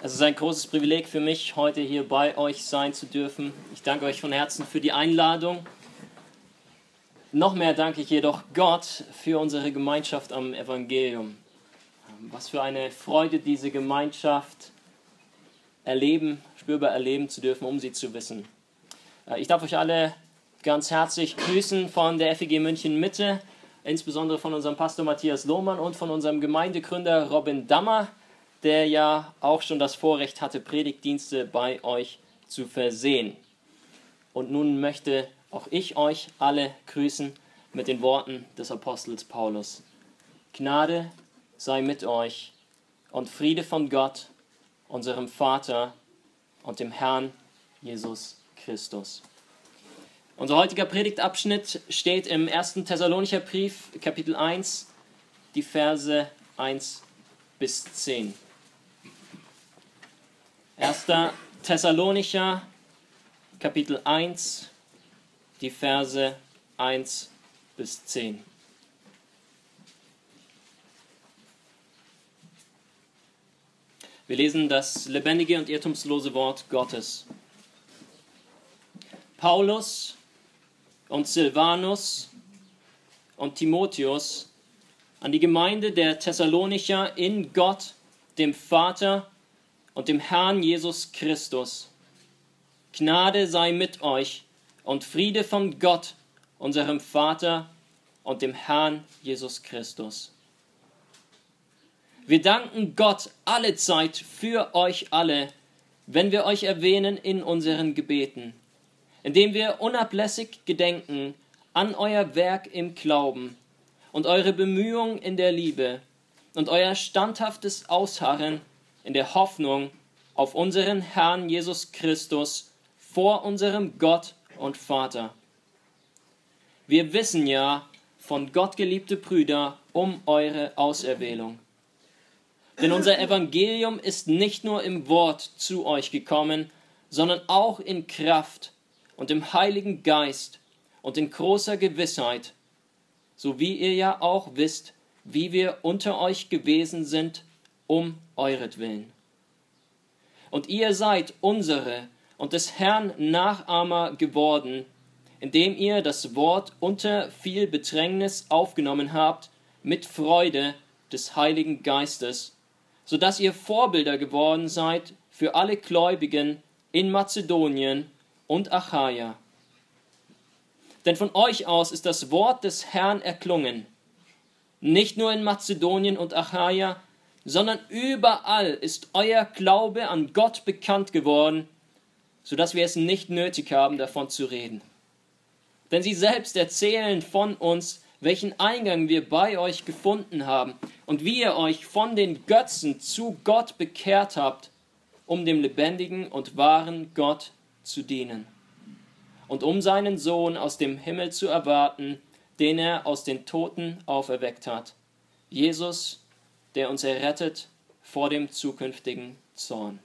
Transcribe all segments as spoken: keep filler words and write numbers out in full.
Es ist ein großes Privileg für mich, heute hier bei euch sein zu dürfen. Ich danke euch von Herzen für die Einladung. Noch mehr danke ich jedoch Gott für unsere Gemeinschaft am Evangelium. Was für eine Freude, diese Gemeinschaft erleben, spürbar erleben zu dürfen, um sie zu wissen. Ich darf euch alle ganz herzlich grüßen von der F E G München Mitte, insbesondere von unserem Pastor Matthias Lohmann und von unserem Gemeindegründer Robin Dammer, der ja auch schon das Vorrecht hatte, Predigtdienste bei euch zu versehen. Und nun möchte auch ich euch alle grüßen mit den Worten des Apostels Paulus. Gnade sei mit euch und Friede von Gott, unserem Vater und dem Herrn Jesus Christus. Unser heutiger Predigtabschnitt steht im ersten Thessalonicher Brief, Kapitel eins, die Verse eins bis zehn. erster Thessalonicher, Kapitel eins, die Verse eins bis zehn. Wir lesen das lebendige und irrtumslose Wort Gottes. Paulus und Silvanus und Timotheus an die Gemeinde der Thessalonicher in Gott, dem Vater und dem Herrn Jesus Christus. Gnade sei mit euch und Friede von Gott, unserem Vater und dem Herrn Jesus Christus. Wir danken Gott allezeit für euch alle, wenn wir euch erwähnen in unseren Gebeten, indem wir unablässig gedenken an euer Werk im Glauben und eure Bemühungen in der Liebe und euer standhaftes Ausharren in der Hoffnung auf unseren Herrn Jesus Christus vor unserem Gott und Vater. Wir wissen ja, von Gott geliebte Brüder, um eure Auserwählung. Denn unser Evangelium ist nicht nur im Wort zu euch gekommen, sondern auch in Kraft und im Heiligen Geist und in großer Gewissheit, so wie ihr ja auch wisst, wie wir unter euch gewesen sind, um euretwillen. Und ihr seid unsere und des Herrn Nachahmer geworden, indem ihr das Wort unter viel Bedrängnis aufgenommen habt, mit Freude des Heiligen Geistes, so dass ihr Vorbilder geworden seid für alle Gläubigen in Mazedonien und Achaia. Denn von euch aus ist das Wort des Herrn erklungen, nicht nur in Mazedonien und Achaia, sondern überall ist euer Glaube an Gott bekannt geworden, sodass wir es nicht nötig haben, davon zu reden. Denn sie selbst erzählen von uns, welchen Eingang wir bei euch gefunden haben und wie ihr euch von den Götzen zu Gott bekehrt habt, um dem lebendigen und wahren Gott zu dienen und um seinen Sohn aus dem Himmel zu erwarten, den er aus den Toten auferweckt hat, Jesus, der uns errettet vor dem zukünftigen Zorn.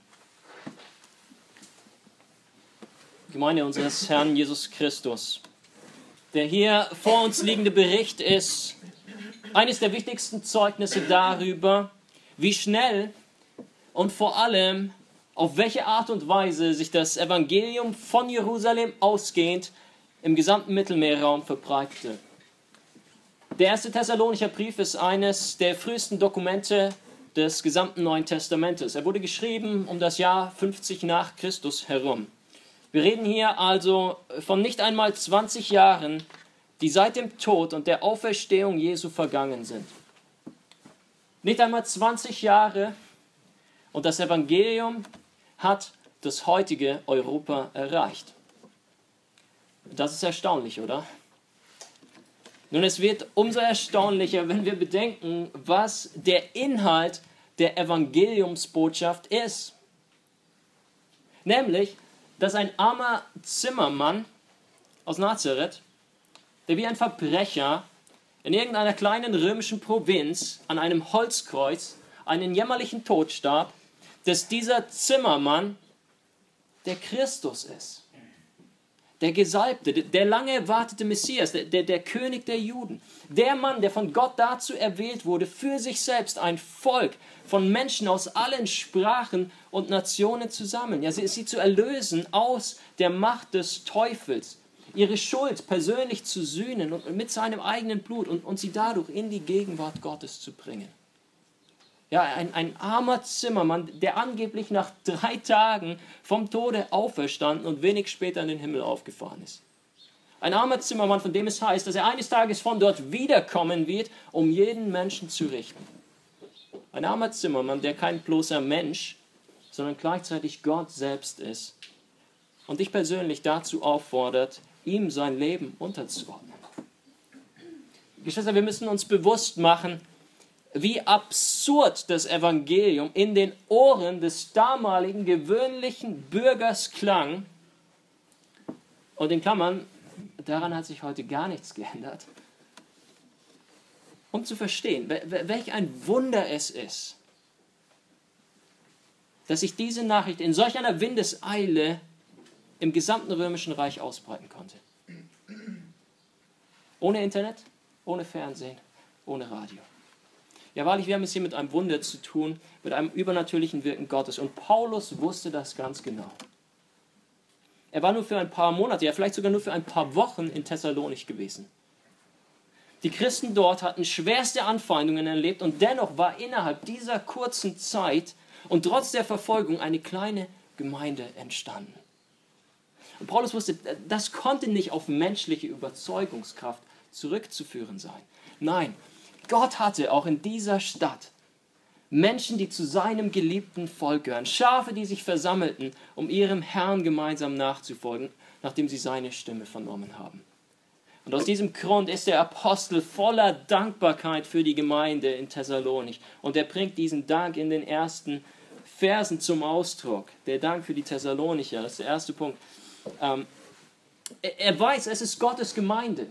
Gemeinde unseres Herrn Jesus Christus. Der hier vor uns liegende Bericht ist eines der wichtigsten Zeugnisse darüber, wie schnell und vor allem auf welche Art und Weise sich das Evangelium von Jerusalem ausgehend im gesamten Mittelmeerraum verbreitete. Der erste Thessalonicher Brief ist eines der frühesten Dokumente des gesamten Neuen Testamentes. Er wurde geschrieben um das Jahr fünfzig nach Christus herum. Wir reden hier also von nicht einmal zwanzig Jahren, die seit dem Tod und der Auferstehung Jesu vergangen sind. Nicht einmal zwanzig Jahre und das Evangelium hat das heutige Europa erreicht. Das ist erstaunlich, oder? Nun, es wird umso erstaunlicher, wenn wir bedenken, was der Inhalt der Evangeliumsbotschaft ist. Nämlich, dass ein armer Zimmermann aus Nazareth, der wie ein Verbrecher in irgendeiner kleinen römischen Provinz an einem Holzkreuz einen jämmerlichen Tod starb, dass dieser Zimmermann der Christus ist. der Gesalbte, der lange erwartete Messias, der, der, der König der Juden, der Mann, der von Gott dazu erwählt wurde, für sich selbst ein Volk von Menschen aus allen Sprachen und Nationen zu sammeln, ja, sie, sie zu erlösen aus der Macht des Teufels, ihre Schuld persönlich zu sühnen und mit seinem eigenen Blut und, und sie dadurch in die Gegenwart Gottes zu bringen. Ja, ein, ein armer Zimmermann, der angeblich nach drei Tagen vom Tode auferstanden und wenig später in den Himmel aufgefahren ist. Ein armer Zimmermann, von dem es heißt, dass er eines Tages von dort wiederkommen wird, um jeden Menschen zu richten. Ein armer Zimmermann, der kein bloßer Mensch, sondern gleichzeitig Gott selbst ist und dich persönlich dazu auffordert, ihm sein Leben unterzuordnen. Geschwister, wir müssen uns bewusst machen, wie absurd das Evangelium in den Ohren des damaligen gewöhnlichen Bürgers klang. Und in Klammern, daran hat sich heute gar nichts geändert. Um zu verstehen, welch ein Wunder es ist, dass sich diese Nachricht in solch einer Windeseile im gesamten Römischen Reich ausbreiten konnte. Ohne Internet, ohne Fernsehen, ohne Radio. Ja, wahrlich, wir haben es hier mit einem Wunder zu tun, mit einem übernatürlichen Wirken Gottes. Und Paulus wusste das ganz genau. Er war nur für ein paar Monate, ja vielleicht sogar nur für ein paar Wochen in Thessalonich gewesen. Die Christen dort hatten schwerste Anfeindungen erlebt und dennoch war innerhalb dieser kurzen Zeit und trotz der Verfolgung eine kleine Gemeinde entstanden. Und Paulus wusste, das konnte nicht auf menschliche Überzeugungskraft zurückzuführen sein. Nein, Gott hatte auch in dieser Stadt Menschen, die zu seinem geliebten Volk gehören, Schafe, die sich versammelten, um ihrem Herrn gemeinsam nachzufolgen, nachdem sie seine Stimme vernommen haben. Und aus diesem Grund ist der Apostel voller Dankbarkeit für die Gemeinde in Thessalonich. Und er bringt diesen Dank in den ersten Versen zum Ausdruck. Der Dank für die Thessalonicher, das ist der erste Punkt. Ähm, er weiß, es ist Gottes Gemeinde.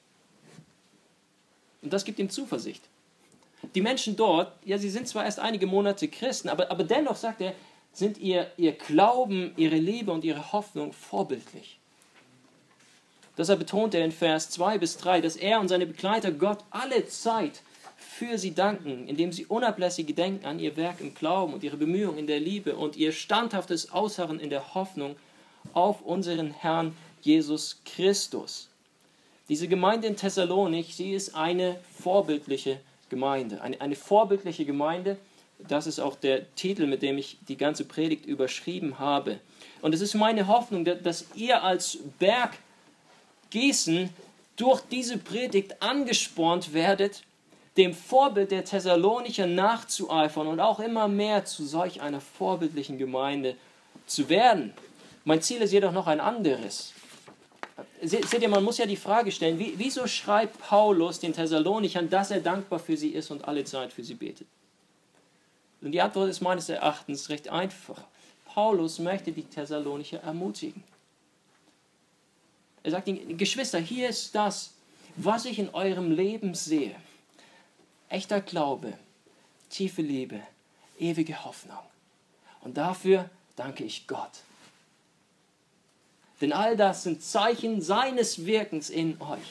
Und das gibt ihm Zuversicht. Die Menschen dort, ja, sie sind zwar erst einige Monate Christen, aber, aber dennoch, sagt er, sind ihr, ihr Glauben, ihre Liebe und ihre Hoffnung vorbildlich. Deshalb betont er in Vers zwei bis drei, dass er und seine Begleiter Gott alle Zeit für sie danken, indem sie unablässig gedenken an ihr Werk im Glauben und ihre Bemühungen in der Liebe und ihr standhaftes Ausharren in der Hoffnung auf unseren Herrn Jesus Christus. Diese Gemeinde in Thessalonich, sie ist eine vorbildliche Gemeinde. Eine, eine vorbildliche Gemeinde, das ist auch der Titel, mit dem ich die ganze Predigt überschrieben habe. Und es ist meine Hoffnung, dass ihr als Berg Gießen durch diese Predigt angespornt werdet, dem Vorbild der Thessalonicher nachzueifern und auch immer mehr zu solch einer vorbildlichen Gemeinde zu werden. Mein Ziel ist jedoch noch ein anderes. Seht ihr, man muss ja die Frage stellen, wie, wieso schreibt Paulus den Thessalonichern, dass er dankbar für sie ist und alle Zeit für sie betet? Und die Antwort ist meines Erachtens recht einfach. Paulus möchte die Thessalonicher ermutigen. Er sagt ihnen, Geschwister, hier ist das, was ich in eurem Leben sehe. Echter Glaube, tiefe Liebe, ewige Hoffnung. Und dafür danke ich Gott. Denn all das sind Zeichen seines Wirkens in euch.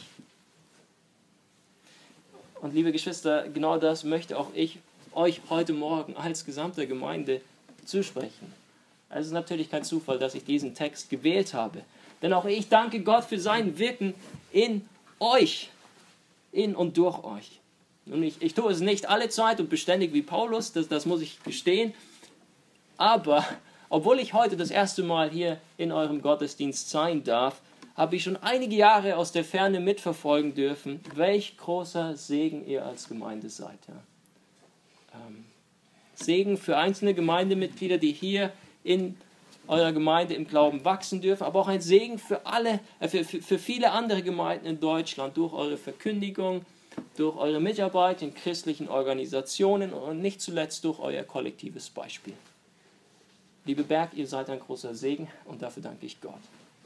Und liebe Geschwister, genau das möchte auch ich euch heute Morgen als gesamte Gemeinde zusprechen. Es ist natürlich kein Zufall, dass ich diesen Text gewählt habe. Denn auch ich danke Gott für sein Wirken in euch, in und durch euch. Und ich, ich tue es nicht alle Zeit und beständig wie Paulus, das, das muss ich gestehen. Aber obwohl ich heute das erste Mal hier in eurem Gottesdienst sein darf, habe ich schon einige Jahre aus der Ferne mitverfolgen dürfen, welch großer Segen ihr als Gemeinde seid. Ja. Ähm, Segen für einzelne Gemeindemitglieder, die hier in eurer Gemeinde im Glauben wachsen dürfen, aber auch ein Segen für, alle, äh, für, für, für viele andere Gemeinden in Deutschland durch eure Verkündigung, durch eure Mitarbeit in christlichen Organisationen und nicht zuletzt durch euer kollektives Beispiel. Liebe Berg, ihr seid ein großer Segen und dafür danke ich Gott.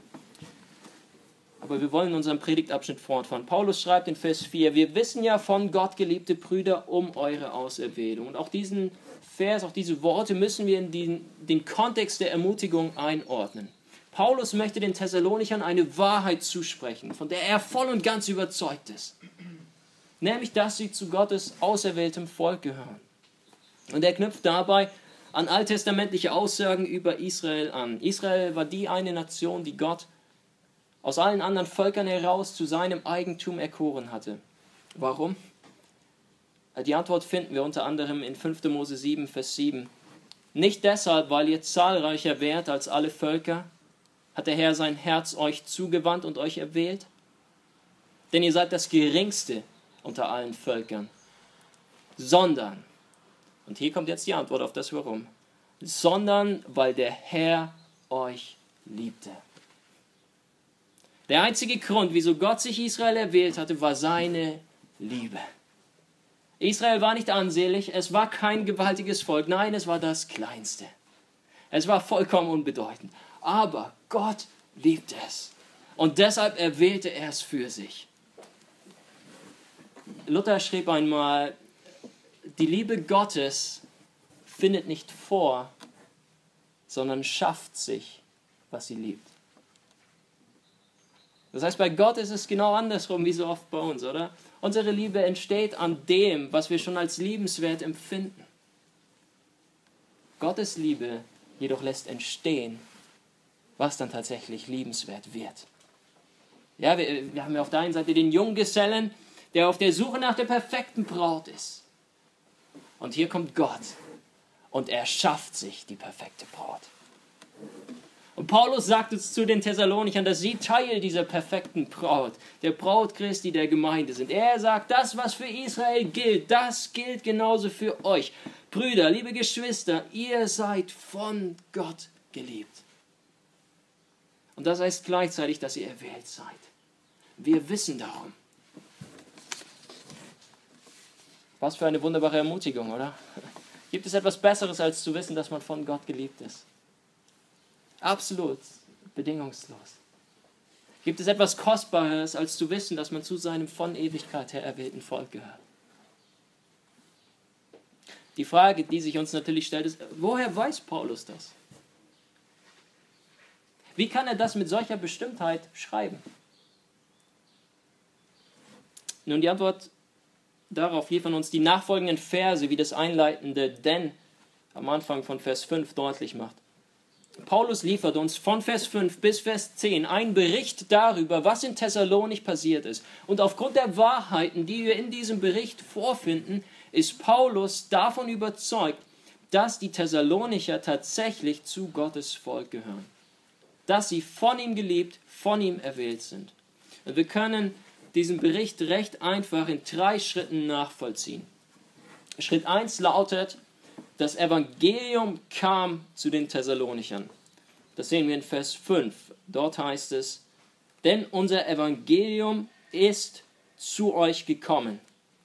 Aber wir wollen in unserem Predigtabschnitt fortfahren. Paulus schreibt in Vers vier, wir wissen ja von Gott, geliebte Brüder, um eure Auserwählung. Und auch diesen Vers, auch diese Worte müssen wir in den, den Kontext der Ermutigung einordnen. Paulus möchte den Thessalonichern eine Wahrheit zusprechen, von der er voll und ganz überzeugt ist. Nämlich, dass sie zu Gottes auserwähltem Volk gehören. Und er knüpft dabei an alttestamentliche Aussagen über Israel an. Israel war die eine Nation, die Gott aus allen anderen Völkern heraus zu seinem Eigentum erkoren hatte. Warum? Die Antwort finden wir unter anderem in fünfter Mose sieben, Vers sieben. Nicht deshalb, weil ihr zahlreicher wärt als alle Völker, hat der Herr sein Herz euch zugewandt und euch erwählt? Denn ihr seid das Geringste unter allen Völkern. Sondern, und hier kommt jetzt die Antwort auf das Warum, sondern weil der Herr euch liebte. Der einzige Grund, wieso Gott sich Israel erwählt hatte, war seine Liebe. Israel war nicht ansehlich, es war kein gewaltiges Volk, nein, es war das Kleinste. Es war vollkommen unbedeutend. Aber Gott liebte es. Und deshalb erwählte er es für sich. Luther schrieb einmal, die Liebe Gottes findet nicht vor, sondern schafft sich, was sie liebt. Das heißt, bei Gott ist es genau andersrum, wie so oft bei uns, oder? Unsere Liebe entsteht an dem, was wir schon als liebenswert empfinden. Gottes Liebe jedoch lässt entstehen, was dann tatsächlich liebenswert wird. Ja, wir, wir haben ja auf der einen Seite den Junggesellen, der auf der Suche nach der perfekten Braut ist. Und hier kommt Gott und er schafft sich die perfekte Braut. Und Paulus sagt es zu den Thessalonichern, dass sie Teil dieser perfekten Braut, der Braut Christi der Gemeinde sind. Er sagt, das, was für Israel gilt, das gilt genauso für euch. Brüder, liebe Geschwister, ihr seid von Gott geliebt. Und das heißt gleichzeitig, dass ihr erwählt seid. Wir wissen darum. Was für eine wunderbare Ermutigung, oder? Gibt es etwas Besseres, als zu wissen, dass man von Gott geliebt ist? Absolut, bedingungslos. Gibt es etwas Kostbares, als zu wissen, dass man zu seinem von Ewigkeit her erwählten Volk gehört? Die Frage, die sich uns natürlich stellt, ist, woher weiß Paulus das? Wie kann er das mit solcher Bestimmtheit schreiben? Nun, die Antwort darauf liefern uns die nachfolgenden Verse, wie das einleitende Denn am Anfang von Vers fünf deutlich macht. Paulus liefert uns von Vers fünf bis Vers zehn einen Bericht darüber, was in Thessalonich passiert ist. Und aufgrund der Wahrheiten, die wir in diesem Bericht vorfinden, ist Paulus davon überzeugt, dass die Thessalonicher tatsächlich zu Gottes Volk gehören. Dass sie von ihm geliebt, von ihm erwählt sind. Und wir können diesen Bericht recht einfach in drei Schritten nachvollziehen. Schritt eins lautet, das Evangelium kam zu den Thessalonichern. Das sehen wir in Vers fünf. Dort heißt es, denn unser Evangelium ist zu euch gekommen.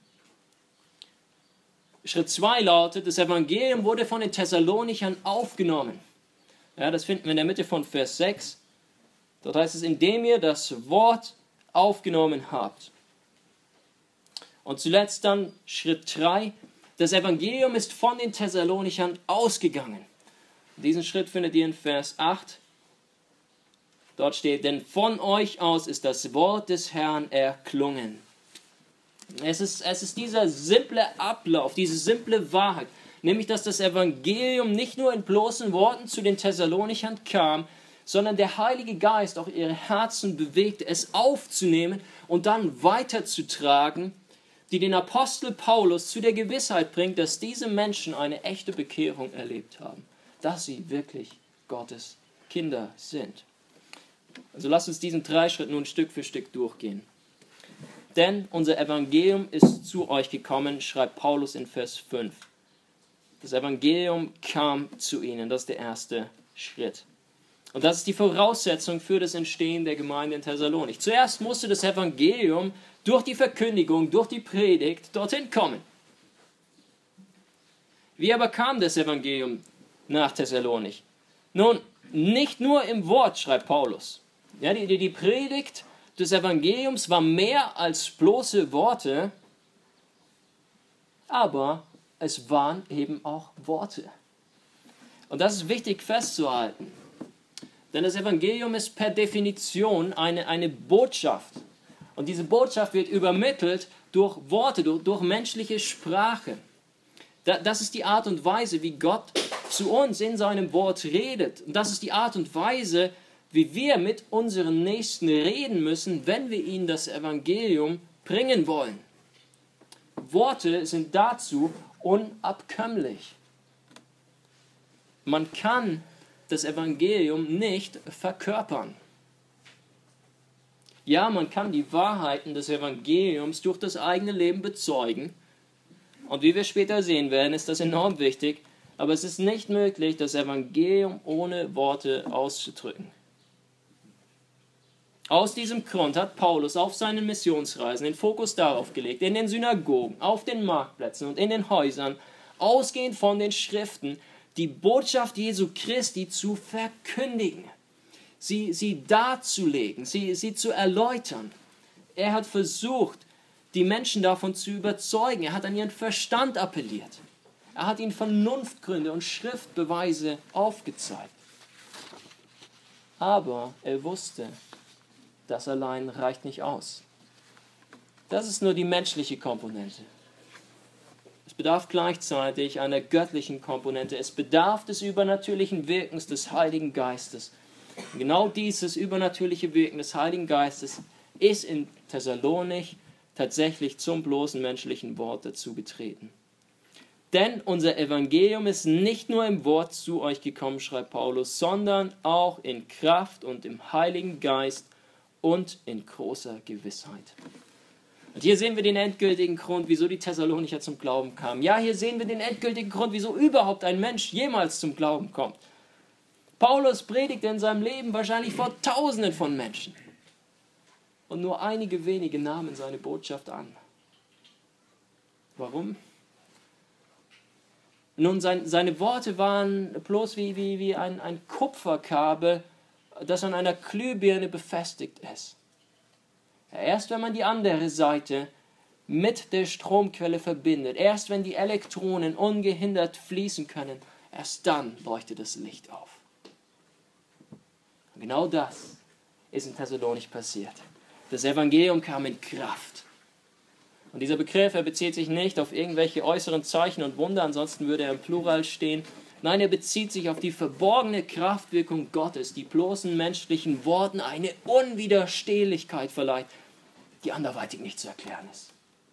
Schritt zwei lautet, das Evangelium wurde von den Thessalonichern aufgenommen. Ja, das finden wir in der Mitte von Vers sechs. Dort heißt es, indem ihr das Wort aufgenommen habt. Und zuletzt dann Schritt drei, das Evangelium ist von den Thessalonichern ausgegangen. Diesen Schritt findet ihr in Vers acht. Dort steht, denn von euch aus ist das Wort des Herrn erklungen. Es ist, es ist dieser simple Ablauf, diese simple Wahrheit, nämlich dass das Evangelium nicht nur in bloßen Worten zu den Thessalonichern kam, sondern der Heilige Geist auch ihre Herzen bewegte, es aufzunehmen und dann weiterzutragen, die den Apostel Paulus zu der Gewissheit bringt, dass diese Menschen eine echte Bekehrung erlebt haben, dass sie wirklich Gottes Kinder sind. Also lasst uns diesen drei Schritt nun Stück für Stück durchgehen. Denn unser Evangelium ist zu euch gekommen, schreibt Paulus in Vers fünf. Das Evangelium kam zu ihnen, das ist der erste Schritt. Und das ist die Voraussetzung für das Entstehen der Gemeinde in Thessalonich. Zuerst musste das Evangelium durch die Verkündigung, durch die Predigt dorthin kommen. Wie aber kam das Evangelium nach Thessalonich? Nun, nicht nur im Wort, schreibt Paulus. Ja, die, die Predigt des Evangeliums war mehr als bloße Worte, aber es waren eben auch Worte. Und das ist wichtig festzuhalten. Denn das Evangelium ist per Definition eine, eine Botschaft. Und diese Botschaft wird übermittelt durch Worte, durch, durch menschliche Sprache. Da, das ist die Art und Weise, wie Gott zu uns in seinem Wort redet. Und das ist die Art und Weise, wie wir mit unseren Nächsten reden müssen, wenn wir ihnen das Evangelium bringen wollen. Worte sind dazu unabkömmlich. Man kann das Evangelium nicht verkörpern. Ja, man kann die Wahrheiten des Evangeliums durch das eigene Leben bezeugen. Und wie wir später sehen werden, ist das enorm wichtig. Aber es ist nicht möglich, das Evangelium ohne Worte auszudrücken. Aus diesem Grund hat Paulus auf seinen Missionsreisen den Fokus darauf gelegt, in den Synagogen, auf den Marktplätzen und in den Häusern, ausgehend von den Schriften, die Botschaft Jesu Christi zu verkündigen, sie, sie darzulegen, sie, sie zu erläutern. Er hat versucht, die Menschen davon zu überzeugen. Er hat an ihren Verstand appelliert. Er hat ihnen Vernunftgründe und Schriftbeweise aufgezeigt. Aber er wusste, das allein reicht nicht aus. Das ist nur die menschliche Komponente. Es bedarf gleichzeitig einer göttlichen Komponente. Es bedarf des übernatürlichen Wirkens des Heiligen Geistes. Und genau dieses übernatürliche Wirken des Heiligen Geistes ist in Thessalonich tatsächlich zum bloßen menschlichen Wort dazu getreten. Denn unser Evangelium ist nicht nur im Wort zu euch gekommen, schreibt Paulus, sondern auch in Kraft und im Heiligen Geist und in großer Gewissheit. Und hier sehen wir den endgültigen Grund, wieso die Thessalonicher zum Glauben kamen. Ja, hier sehen wir den endgültigen Grund, wieso überhaupt ein Mensch jemals zum Glauben kommt. Paulus predigte in seinem Leben wahrscheinlich vor Tausenden von Menschen. Und nur einige wenige nahmen seine Botschaft an. Warum? Nun, sein, seine Worte waren bloß wie, wie, wie ein, ein Kupferkabel, das an einer Glühbirne befestigt ist. Erst wenn man die andere Seite mit der Stromquelle verbindet, erst wenn die Elektronen ungehindert fließen können, erst dann leuchtet das Licht auf. Und genau das ist in Thessalonich passiert. Das Evangelium kam in Kraft. Und dieser Begriff, er bezieht sich nicht auf irgendwelche äußeren Zeichen und Wunder, ansonsten würde er im Plural stehen. Nein, er bezieht sich auf die verborgene Kraftwirkung Gottes, die bloßen menschlichen Worten eine Unwiderstehlichkeit verleiht, die anderweitig nicht zu erklären ist.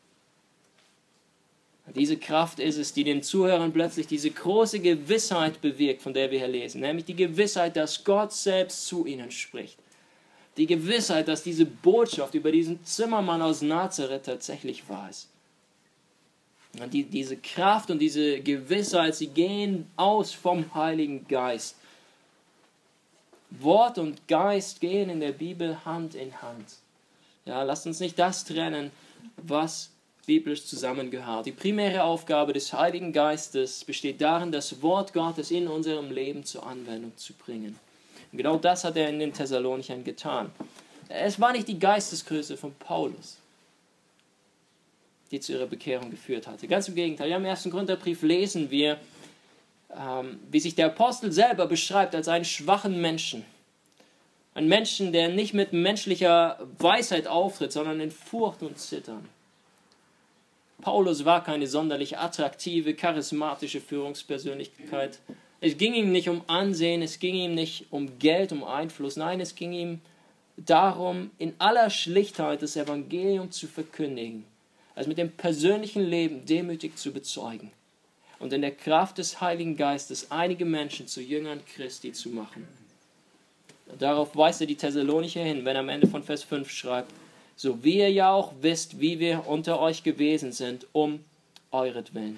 Und diese Kraft ist es, die den Zuhörern plötzlich diese große Gewissheit bewirkt, von der wir hier lesen, nämlich die Gewissheit, dass Gott selbst zu ihnen spricht. Die Gewissheit, dass diese Botschaft über diesen Zimmermann aus Nazareth tatsächlich wahr ist. Und die, diese Kraft und diese Gewissheit, sie gehen aus vom Heiligen Geist. Wort und Geist gehen in der Bibel Hand in Hand. Ja, lasst uns nicht das trennen, was biblisch zusammengehört. Die primäre Aufgabe des Heiligen Geistes besteht darin, das Wort Gottes in unserem Leben zur Anwendung zu bringen. Und genau das hat er in den Thessalonichern getan. Es war nicht die Geistesgröße von Paulus, die zu ihrer Bekehrung geführt hatte. Ganz im Gegenteil. Ja, im ersten Korintherbrief lesen wir, ähm, wie sich der Apostel selber beschreibt als einen schwachen Menschen. Ein Menschen, der nicht mit menschlicher Weisheit auftritt, sondern in Furcht und Zittern. Paulus war keine sonderlich attraktive, charismatische Führungspersönlichkeit. Es ging ihm nicht um Ansehen, es ging ihm nicht um Geld, um Einfluss. Nein, es ging ihm darum, in aller Schlichtheit das Evangelium zu verkündigen. Also mit dem persönlichen Leben demütig zu bezeugen. Und in der Kraft des Heiligen Geistes einige Menschen zu Jüngern Christi zu machen. Und darauf weist er die Thessalonicher hin, wenn er am Ende von Vers fünf schreibt, so wie ihr ja auch wisst, wie wir unter euch gewesen sind, um euretwillen.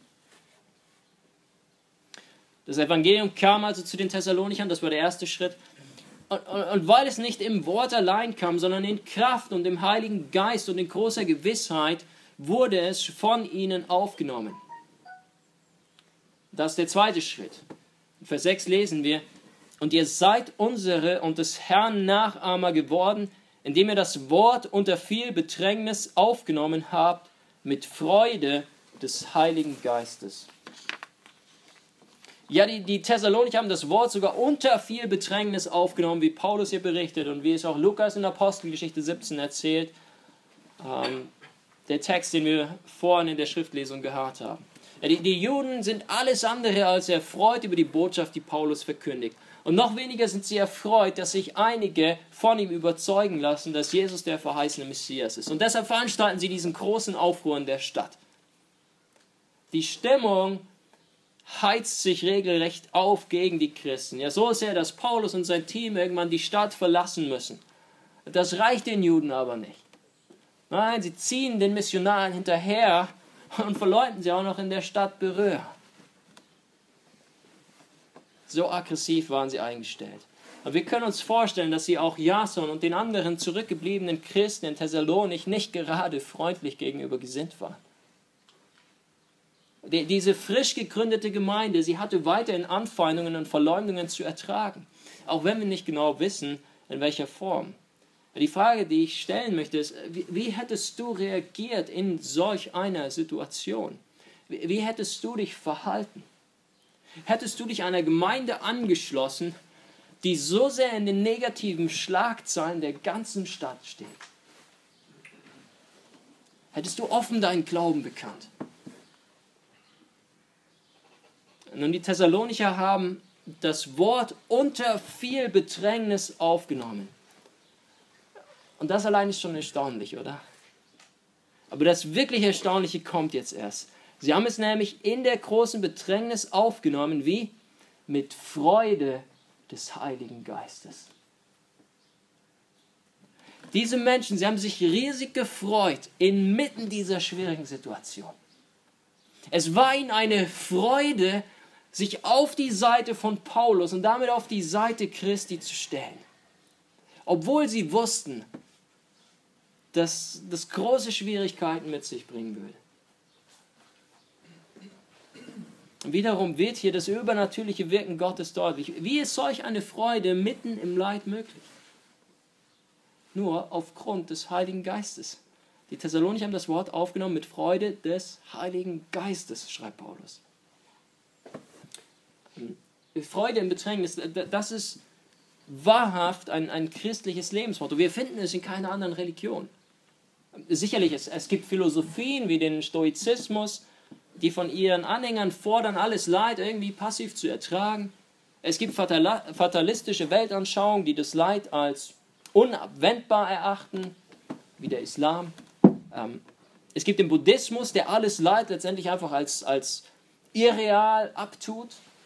Das Evangelium kam also zu den Thessalonichern, das war der erste Schritt. Und, und, und weil es nicht im Wort allein kam, sondern in Kraft und im Heiligen Geist und in großer Gewissheit, wurde es von ihnen aufgenommen. Das ist der zweite Schritt. In Vers sechs lesen wir, und ihr seid unsere und des Herrn Nachahmer geworden, indem ihr das Wort unter viel Bedrängnis aufgenommen habt, mit Freude des Heiligen Geistes. Ja, die, die Thessalonicher haben das Wort sogar unter viel Bedrängnis aufgenommen, wie Paulus hier berichtet und wie es auch Lukas in Apostelgeschichte siebzehn erzählt. Ähm, der Text, den wir vorhin in der Schriftlesung gehört haben. Ja, die, die Juden sind alles andere als erfreut über die Botschaft, die Paulus verkündigt. Und noch weniger sind sie erfreut, dass sich einige von ihm überzeugen lassen, dass Jesus der verheißene Messias ist. Und deshalb veranstalten sie diesen großen Aufruhr in der Stadt. Die Stimmung heizt sich regelrecht auf gegen die Christen. Ja, so sehr, dass Paulus und sein Team irgendwann die Stadt verlassen müssen. Das reicht den Juden aber nicht. Nein, sie ziehen den Missionaren hinterher und verleumden sie auch noch in der Stadt Beröa. So aggressiv waren sie eingestellt. Und wir können uns vorstellen, dass sie auch Jason und den anderen zurückgebliebenen Christen in Thessalonik nicht gerade freundlich gegenüber gesinnt waren. Die, diese frisch gegründete Gemeinde, sie hatte weiterhin Anfeindungen und Verleumdungen zu ertragen, auch wenn wir nicht genau wissen, in welcher Form. Die Frage, die ich stellen möchte, ist, wie, wie hättest du reagiert in solch einer Situation? Wie, wie hättest du dich verhalten? Hättest du dich einer Gemeinde angeschlossen, die so sehr in den negativen Schlagzeilen der ganzen Stadt steht? Hättest du offen deinen Glauben bekannt? Nun, die Thessalonicher haben das Wort unter viel Bedrängnis aufgenommen. Und das allein ist schon erstaunlich, oder? Aber das wirklich Erstaunliche kommt jetzt erst. Sie haben es nämlich in der großen Bedrängnis aufgenommen, wie? Mit Freude des Heiligen Geistes. Diese Menschen, sie haben sich riesig gefreut inmitten dieser schwierigen Situation. Es war ihnen eine Freude, sich auf die Seite von Paulus und damit auf die Seite Christi zu stellen. Obwohl sie wussten, dass das große Schwierigkeiten mit sich bringen würde. Und wiederum wird hier das übernatürliche Wirken Gottes deutlich. Wie ist solch eine Freude mitten im Leid möglich? Nur aufgrund des Heiligen Geistes. Die Thessalonicher haben das Wort aufgenommen mit Freude des Heiligen Geistes, schreibt Paulus. Freude im Bedrängnis, das ist wahrhaft ein, ein christliches Lebensmotto. Wir finden es in keiner anderen Religion. Sicherlich, es, es gibt Philosophien wie den Stoizismus, die von ihren Anhängern fordern, alles Leid irgendwie passiv zu ertragen. Es gibt fatalistische Weltanschauungen, die das Leid als unabwendbar erachten, wie der Islam. Ähm, es gibt den Buddhismus, der alles Leid letztendlich einfach als, als irreal abtut.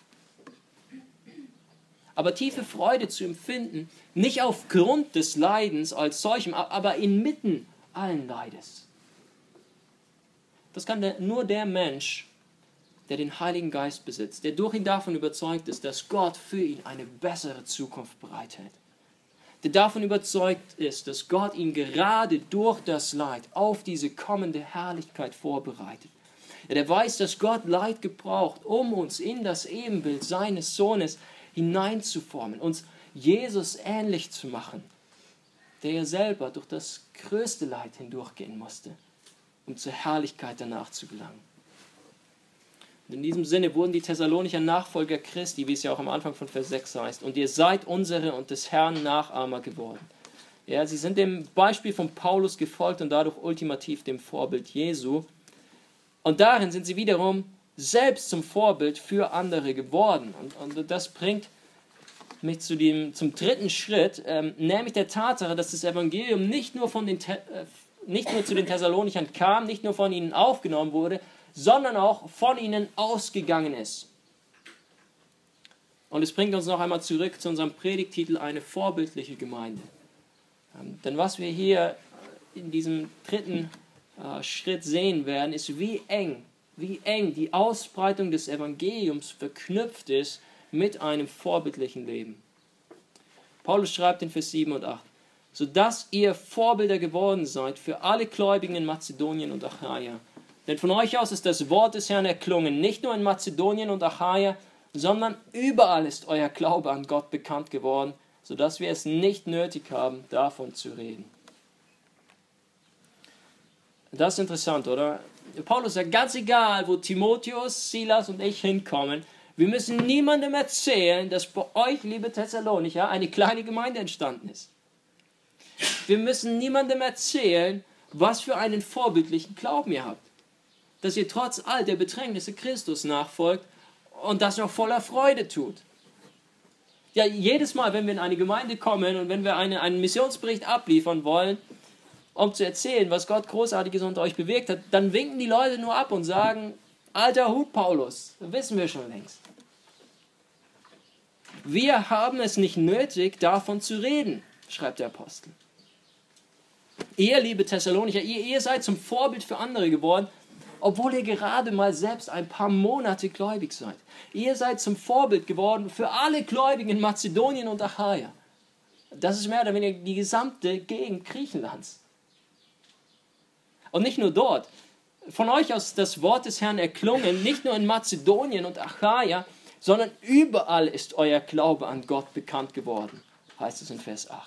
Aber tiefe Freude zu empfinden, nicht aufgrund des Leidens als solchem, aber inmitten allen Leides. Das kann der, nur der Mensch, der den Heiligen Geist besitzt, der durch ihn davon überzeugt ist, dass Gott für ihn eine bessere Zukunft bereithält. Der davon überzeugt ist, dass Gott ihn gerade durch das Leid auf diese kommende Herrlichkeit vorbereitet. Der weiß, dass Gott Leid gebraucht, um uns in das Ebenbild seines Sohnes hineinzuformen, uns Jesus ähnlich zu machen, der ja selber durch das größte Leid hindurchgehen musste, um zur Herrlichkeit danach zu gelangen. Und in diesem Sinne wurden die Thessalonicher Nachfolger Christi, wie es ja auch am Anfang von Vers sechs heißt, und ihr seid unsere und des Herrn Nachahmer geworden. Ja, sie sind dem Beispiel von Paulus gefolgt und dadurch ultimativ dem Vorbild Jesu. Und darin sind sie wiederum selbst zum Vorbild für andere geworden. Und, und das bringt mich zu dem, zum dritten Schritt, ähm, nämlich der Tatsache, dass das Evangelium nicht nur, von den, äh, nicht nur zu den Thessalonichern kam, nicht nur von ihnen aufgenommen wurde, sondern auch von ihnen ausgegangen ist. Und es bringt uns noch einmal zurück zu unserem Predigttitel, eine vorbildliche Gemeinde. Ähm, denn was wir hier in diesem dritten äh, Schritt sehen werden, ist, wie eng wie eng die Ausbreitung des Evangeliums verknüpft ist mit einem vorbildlichen Leben. Paulus schreibt in Vers sieben und acht, sodass ihr Vorbilder geworden seid für alle Gläubigen in Mazedonien und Achaia. Denn von euch aus ist das Wort des Herrn erklungen, nicht nur in Mazedonien und Achaia, sondern überall ist euer Glaube an Gott bekannt geworden, sodass wir es nicht nötig haben, davon zu reden. Das ist interessant, oder? Paulus sagt, ganz egal, wo Timotheus, Silas und ich hinkommen, Wir müssen niemandem erzählen, dass bei euch, liebe Thessalonicher, eine kleine Gemeinde entstanden ist. Wir müssen niemandem erzählen, was für einen vorbildlichen Glauben ihr habt. Dass ihr trotz all der Bedrängnisse Christus nachfolgt und das noch voller Freude tut. Ja, jedes Mal, wenn wir in eine Gemeinde kommen und wenn wir eine, einen Missionsbericht abliefern wollen, um zu erzählen, was Gott Großartiges unter euch bewirkt hat, dann winken die Leute nur ab und sagen, alter Hut, Paulus, das wissen wir schon längst. Wir haben es nicht nötig, davon zu reden, schreibt der Apostel. Ihr, liebe Thessalonicher, ihr, ihr seid zum Vorbild für andere geworden, obwohl ihr gerade mal selbst ein paar Monate gläubig seid. Ihr seid zum Vorbild geworden für alle Gläubigen in Mazedonien und Achaia. Das ist mehr oder weniger die gesamte Gegend Griechenlands. Und nicht nur dort. Von euch aus das Wort des Herrn erklungen, nicht nur in Mazedonien und Achaia, sondern überall ist euer Glaube an Gott bekannt geworden, heißt es in Vers acht.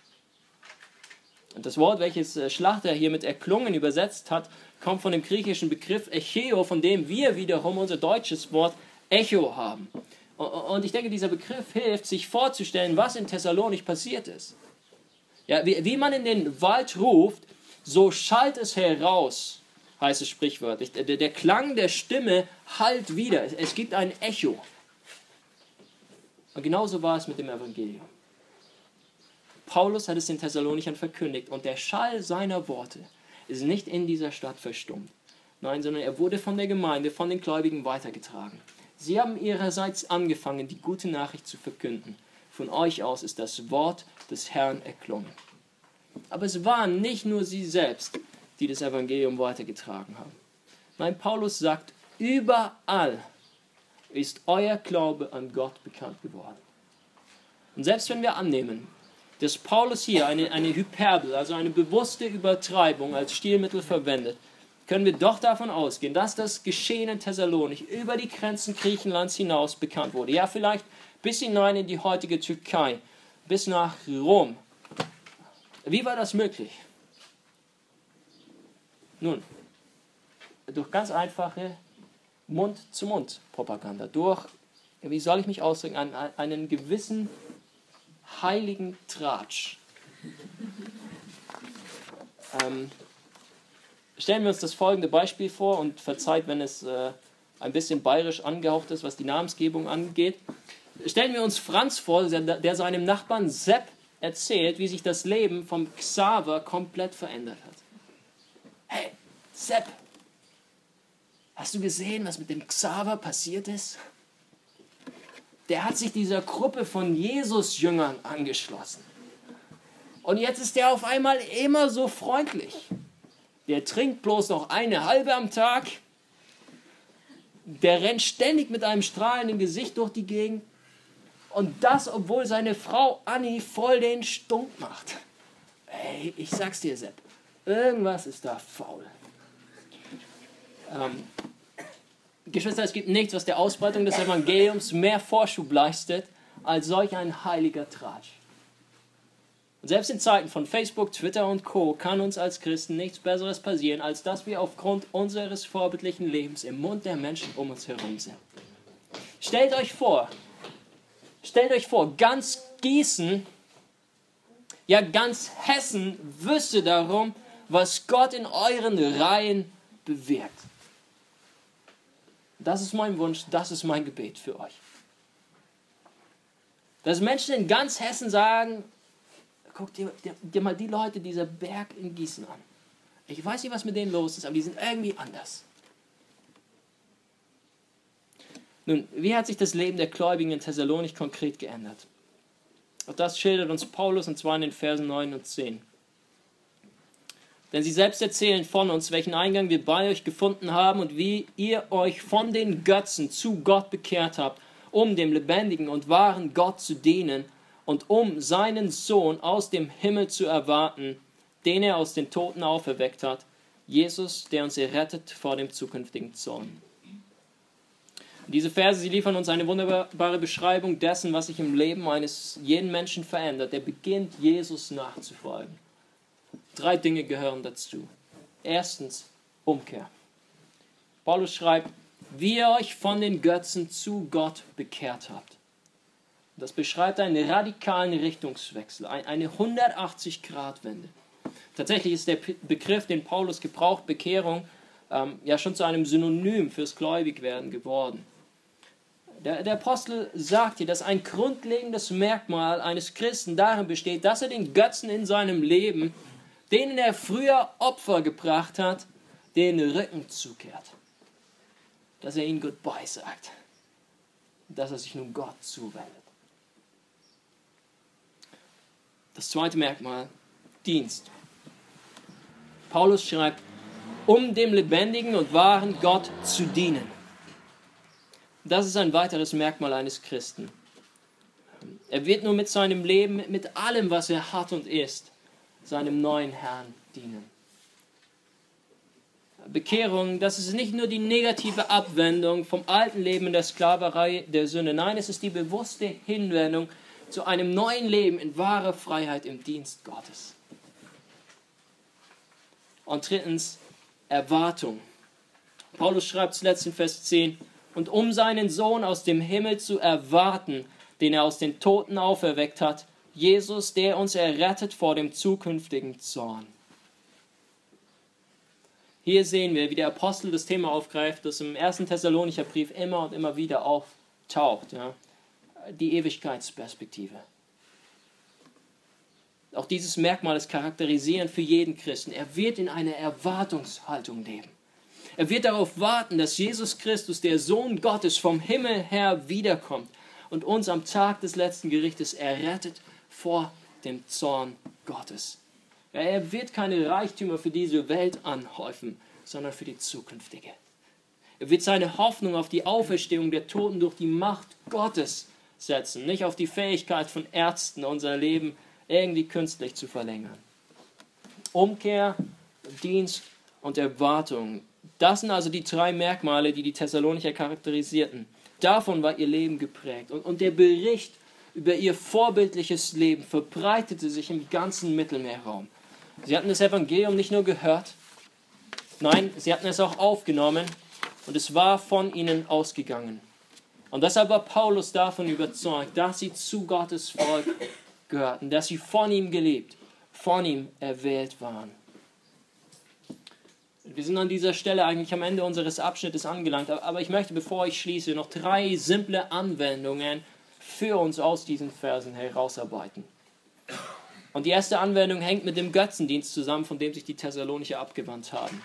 Und das Wort, welches Schlachter hier mit erklungen übersetzt hat, kommt von dem griechischen Begriff Echeo, von dem wir wiederum unser deutsches Wort Echo haben. Und ich denke, dieser Begriff hilft, sich vorzustellen, was in Thessalonich passiert ist. Ja, wie, wie man in den Wald ruft, so schallt es heraus, heißt es sprichwörtlich. Der, der Klang der Stimme hallt wieder. Es, es gibt ein Echo. Und genauso war es mit dem Evangelium. Paulus hat es den Thessalonichern verkündigt und der Schall seiner Worte ist nicht in dieser Stadt verstummt. Nein, sondern er wurde von der Gemeinde, von den Gläubigen weitergetragen. Sie haben ihrerseits angefangen, die gute Nachricht zu verkünden. Von euch aus ist das Wort des Herrn erklungen. Aber es waren nicht nur sie selbst, die das Evangelium weitergetragen haben. Nein, Paulus sagt, überall ist euer Glaube an Gott bekannt geworden. Und selbst wenn wir annehmen, dass Paulus hier eine, eine Hyperbel, also eine bewusste Übertreibung als Stilmittel verwendet, können wir doch davon ausgehen, dass das Geschehen in Thessalonich über die Grenzen Griechenlands hinaus bekannt wurde. Ja, vielleicht bis hinein in die heutige Türkei, bis nach Rom. Wie war das möglich? Nun, durch ganz einfache Mund-zu-Mund-Propaganda, durch, wie soll ich mich ausdrücken, einen, einen gewissen heiligen Tratsch. Ähm, stellen wir uns das folgende Beispiel vor und verzeiht, wenn es äh, ein bisschen bayerisch angehaucht ist, was die Namensgebung angeht. Stellen wir uns Franz vor, der, der seinem Nachbarn Sepp erzählt, wie sich das Leben vom Xaver komplett verändert hat. Hey, Sepp, hast du gesehen, was mit dem Xaver passiert ist? Der hat sich dieser Gruppe von Jesus-Jüngern angeschlossen. Und jetzt ist der auf einmal immer so freundlich. Der trinkt bloß noch eine halbe am Tag. Der rennt ständig mit einem strahlenden Gesicht durch die Gegend. Und das, obwohl seine Frau Anni voll den Stunk macht. Ey, ich sag's dir, Sepp, irgendwas ist da faul. Ähm, Geschwister, es gibt nichts, was der Ausbreitung des Evangeliums mehr Vorschub leistet, als solch ein heiliger Tratsch. Und selbst in Zeiten von Facebook, Twitter und Co. kann uns als Christen nichts Besseres passieren, als dass wir aufgrund unseres vorbildlichen Lebens im Mund der Menschen um uns herum sind. Stellt euch vor, stellt euch vor, ganz Gießen, ja ganz Hessen wüsste darum, was Gott in euren Reihen bewirkt. Das ist mein Wunsch, das ist mein Gebet für euch. Dass Menschen in ganz Hessen sagen, guck dir, dir, dir mal die Leute dieser Berg in Gießen an. Ich weiß nicht, was mit denen los ist, aber die sind irgendwie anders. Nun, wie hat sich das Leben der Gläubigen in Thessalonich konkret geändert? Auch das schildert uns Paulus, und zwar in den Versen neun und zehn. Denn sie selbst erzählen von uns, welchen Eingang wir bei euch gefunden haben und wie ihr euch von den Götzen zu Gott bekehrt habt, um dem lebendigen und wahren Gott zu dienen und um seinen Sohn aus dem Himmel zu erwarten, den er aus den Toten auferweckt hat, Jesus, der uns errettet vor dem zukünftigen Zorn. Diese Verse, sie liefern uns eine wunderbare Beschreibung dessen, was sich im Leben eines jeden Menschen verändert, der beginnt, Jesus nachzufolgen. Drei Dinge gehören dazu. Erstens, Umkehr. Paulus schreibt, wie ihr euch von den Götzen zu Gott bekehrt habt. Das beschreibt einen radikalen Richtungswechsel, eine hundertachtzig-Grad-Wende. Tatsächlich ist der Begriff, den Paulus gebraucht, Bekehrung, ähm, ja schon zu einem Synonym fürs Gläubigwerden geworden. Der, der Apostel sagt hier, dass ein grundlegendes Merkmal eines Christen darin besteht, dass er den Götzen in seinem Leben, denen er früher Opfer gebracht hat, den Rücken zukehrt. Dass er ihnen Goodbye sagt. Dass er sich nun Gott zuwendet. Das zweite Merkmal, Dienst. Paulus schreibt, um dem lebendigen und wahren Gott zu dienen. Das ist ein weiteres Merkmal eines Christen. Er wird nur mit seinem Leben, mit allem, was er hat und ist, seinem neuen Herrn dienen. Bekehrung, das ist nicht nur die negative Abwendung vom alten Leben in der Sklaverei der Sünde. Nein, es ist die bewusste Hinwendung zu einem neuen Leben in wahrer Freiheit im Dienst Gottes. Und drittens, Erwartung. Paulus schreibt zuletzt in Vers zehn, und um seinen Sohn aus dem Himmel zu erwarten, den er aus den Toten auferweckt hat, Jesus, der uns errettet vor dem zukünftigen Zorn. Hier sehen wir, wie der Apostel das Thema aufgreift, das im ersten Thessalonicher Brief immer und immer wieder auftaucht. Ja? Die Ewigkeitsperspektive. Auch dieses Merkmal ist charakterisierend für jeden Christen. Er wird in einer Erwartungshaltung leben. Er wird darauf warten, dass Jesus Christus, der Sohn Gottes, vom Himmel her wiederkommt und uns am Tag des letzten Gerichtes errettet vor dem Zorn Gottes. Ja, er wird keine Reichtümer für diese Welt anhäufen, sondern für die zukünftige. Er wird seine Hoffnung auf die Auferstehung der Toten durch die Macht Gottes setzen, nicht auf die Fähigkeit von Ärzten, unser Leben irgendwie künstlich zu verlängern. Umkehr, Dienst und Erwartung. Das sind also die drei Merkmale, die die Thessalonicher charakterisierten. Davon war ihr Leben geprägt. Und, und der Bericht über ihr vorbildliches Leben verbreitete sich im ganzen Mittelmeerraum. Sie hatten das Evangelium nicht nur gehört, nein, sie hatten es auch aufgenommen und es war von ihnen ausgegangen. Und deshalb war Paulus davon überzeugt, dass sie zu Gottes Volk gehörten, dass sie von ihm geliebt, von ihm erwählt waren. Wir sind an dieser Stelle eigentlich am Ende unseres Abschnittes angelangt, aber ich möchte, bevor ich schließe, noch drei simple Anwendungen für uns aus diesen Versen herausarbeiten. Und die erste Anwendung hängt mit dem Götzendienst zusammen, von dem sich die Thessalonicher abgewandt haben.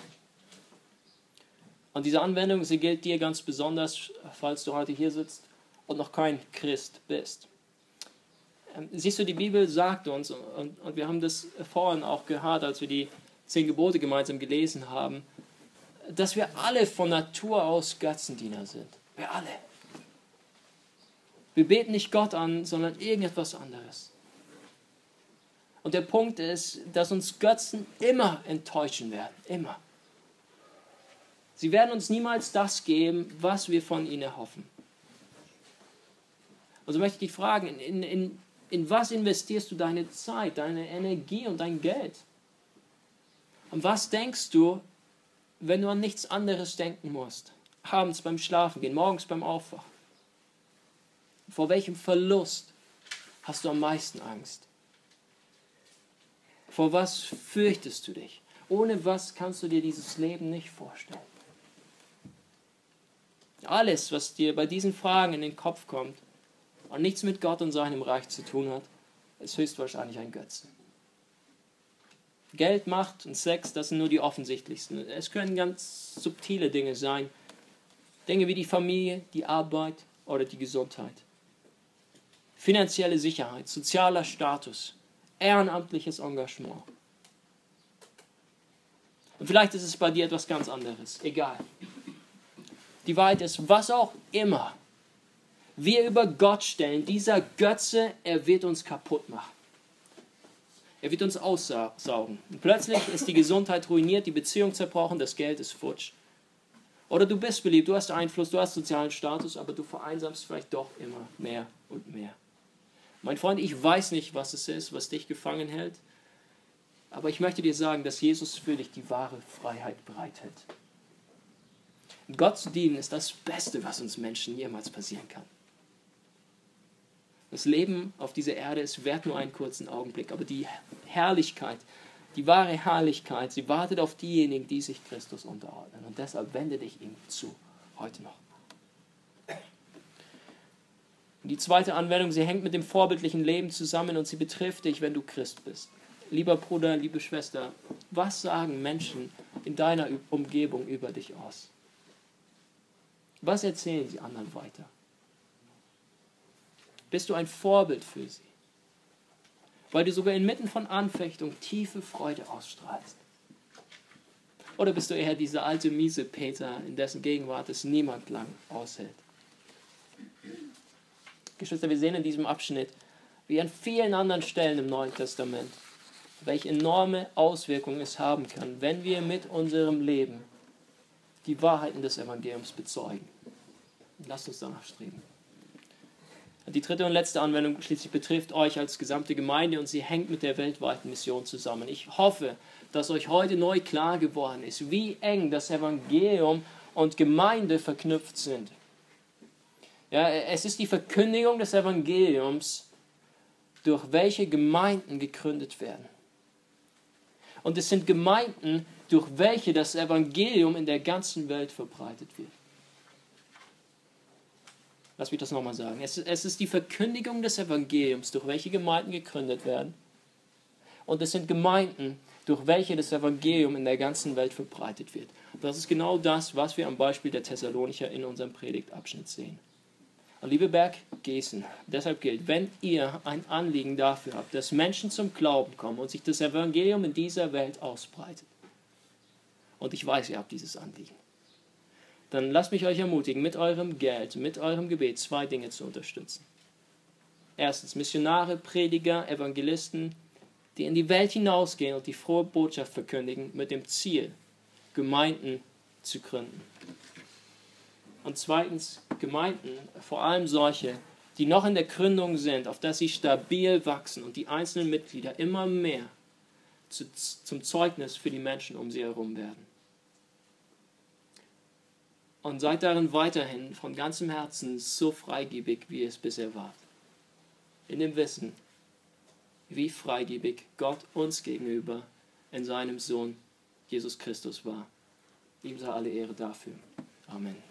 Und diese Anwendung, sie gilt dir ganz besonders, falls du heute hier sitzt und noch kein Christ bist. Siehst du, die Bibel sagt uns, und, und wir haben das vorhin auch gehört, als wir die zehn Gebote gemeinsam gelesen haben, dass wir alle von Natur aus Götzendiener sind. Wir alle. Wir beten nicht Gott an, sondern irgendetwas anderes. Und der Punkt ist, dass uns Götzen immer enttäuschen werden. Immer. Sie werden uns niemals das geben, was wir von ihnen erhoffen. Also möchte ich dich fragen, in, in, in was investierst du deine Zeit, deine Energie und dein Geld? An was denkst du, wenn du an nichts anderes denken musst? Abends beim Schlafengehen, morgens beim Aufwachen. Vor welchem Verlust hast du am meisten Angst? Vor was fürchtest du dich? Ohne was kannst du dir dieses Leben nicht vorstellen? Alles, was dir bei diesen Fragen in den Kopf kommt und nichts mit Gott und seinem Reich zu tun hat, ist höchstwahrscheinlich ein Götzen. Geld, Macht und Sex, das sind nur die offensichtlichsten. Es können ganz subtile Dinge sein. Dinge wie die Familie, die Arbeit oder die Gesundheit. Finanzielle Sicherheit, sozialer Status, ehrenamtliches Engagement. Und vielleicht ist es bei dir etwas ganz anderes. Egal. Die Wahrheit ist, was auch immer wir über Gott stellen, dieser Götze, er wird uns kaputt machen. Er wird uns aussaugen. Und plötzlich ist die Gesundheit ruiniert, die Beziehung zerbrochen, das Geld ist futsch. Oder du bist beliebt, du hast Einfluss, du hast sozialen Status, aber du vereinsamst vielleicht doch immer mehr und mehr. Mein Freund, ich weiß nicht, was es ist, was dich gefangen hält, aber ich möchte dir sagen, dass Jesus für dich die wahre Freiheit bereithält. Gott zu dienen ist das Beste, was uns Menschen jemals passieren kann. Das Leben auf dieser Erde ist wert nur einen kurzen Augenblick, aber die Herrlichkeit, die wahre Herrlichkeit, sie wartet auf diejenigen, die sich Christus unterordnen. Und deshalb wende dich ihm zu, heute noch. Und die zweite Anwendung, sie hängt mit dem vorbildlichen Leben zusammen und sie betrifft dich, wenn du Christ bist. Lieber Bruder, liebe Schwester, was sagen Menschen in deiner Umgebung über dich aus? Was erzählen sie anderen weiter? Bist du ein Vorbild für sie? Weil du sogar inmitten von Anfechtung tiefe Freude ausstrahlst. Oder bist du eher dieser alte, miese Peter, in dessen Gegenwart es niemand lang aushält? Geschwister, wir sehen in diesem Abschnitt, wie an vielen anderen Stellen im Neuen Testament, welche enorme Auswirkungen es haben kann, wenn wir mit unserem Leben die Wahrheiten des Evangeliums bezeugen. Lasst uns danach streben. Die dritte und letzte Anwendung schließlich betrifft euch als gesamte Gemeinde und sie hängt mit der weltweiten Mission zusammen. Ich hoffe, dass euch heute neu klar geworden ist, wie eng das Evangelium und Gemeinde verknüpft sind. Ja, es ist die Verkündigung des Evangeliums, durch welche Gemeinden gegründet werden. Und es sind Gemeinden, durch welche das Evangelium in der ganzen Welt verbreitet wird. Lass mich das nochmal sagen. Es, es ist die Verkündigung des Evangeliums, durch welche Gemeinden gegründet werden. Und es sind Gemeinden, durch welche das Evangelium in der ganzen Welt verbreitet wird. Und das ist genau das, was wir am Beispiel der Thessalonicher in unserem Predigtabschnitt sehen. Und liebe Berggeßen, deshalb gilt, wenn ihr ein Anliegen dafür habt, dass Menschen zum Glauben kommen und sich das Evangelium in dieser Welt ausbreitet, und ich weiß, ihr habt dieses Anliegen, dann lasst mich euch ermutigen, mit eurem Geld, mit eurem Gebet zwei Dinge zu unterstützen. Erstens, Missionare, Prediger, Evangelisten, die in die Welt hinausgehen und die frohe Botschaft verkündigen, mit dem Ziel, Gemeinden zu gründen. Und zweitens, Gemeinden, vor allem solche, die noch in der Gründung sind, auf dass sie stabil wachsen und die einzelnen Mitglieder immer mehr zu, zum Zeugnis für die Menschen um sie herum werden. Und seid darin weiterhin von ganzem Herzen so freigebig, wie ihr es bisher wart. In dem Wissen, wie freigebig Gott uns gegenüber in seinem Sohn Jesus Christus war. Ihm sei alle Ehre dafür. Amen.